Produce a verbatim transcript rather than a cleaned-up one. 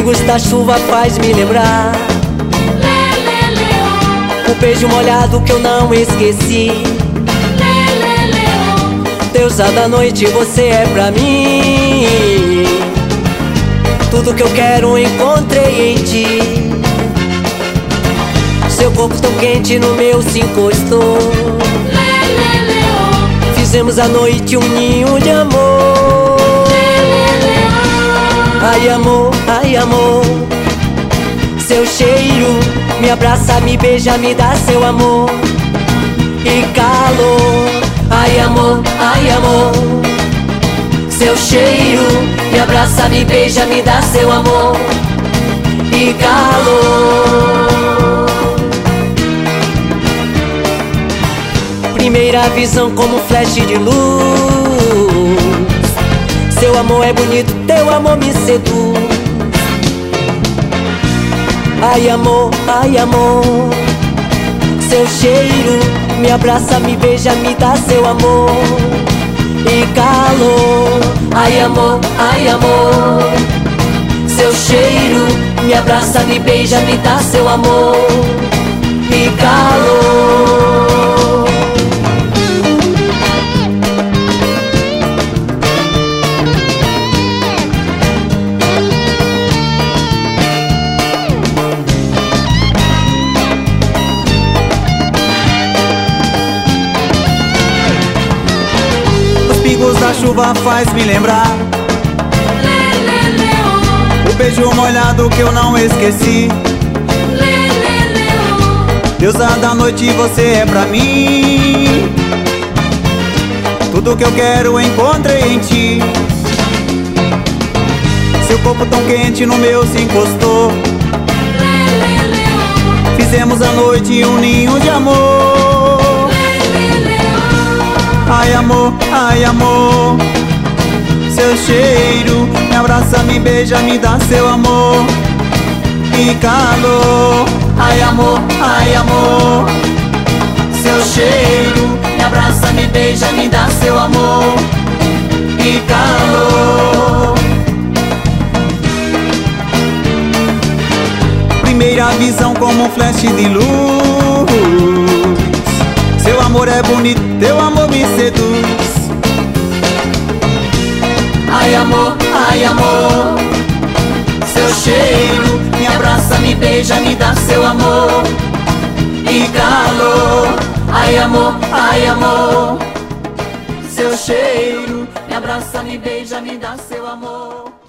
pingos da chuva faz me lembrar o beijo molhado que eu não esqueci. Deusa da noite, você é pra mim. Tudo que eu quero encontrei em ti. Seu corpo tão quente no meu se encostou. Fizemos a noite um ninho de amor. Ai amor, ai amor, seu cheiro me abraça, me beija, me dá seu amor e calor. Ai amor, ai amor, seu cheiro me abraça, me beija, me dá seu amor e calor. Primeira visão como flash de luz. Seu amor é bonito, teu amor me seduz. Ai amor, ai amor, seu cheiro me abraça, me beija, me dá seu amor e calor. Ai amor, ai amor, seu cheiro me abraça, me beija, me dá seu amor e calor. Pingos da chuva faz me lembrar o beijo molhado que eu não esqueci. Deusa da noite, você é pra mim. Tudo que eu quero encontrei em ti. Seu corpo tão quente no meu se encostou. Fizemos a noite um ninho de amor. Ai amor, ai amor, seu cheiro me abraça, me beija, me dá seu amor e calor. Ai amor, ai amor, seu cheiro me abraça, me beija, me dá seu amor e calor. Primeira visão como um flash de luz. Seu amor é bonito, teu amor me seduz. Ai amor, ai amor, seu cheiro me abraça, me beija, me dá seu amor e calor. Ai amor, ai amor, seu cheiro me abraça, me beija, me dá seu amor.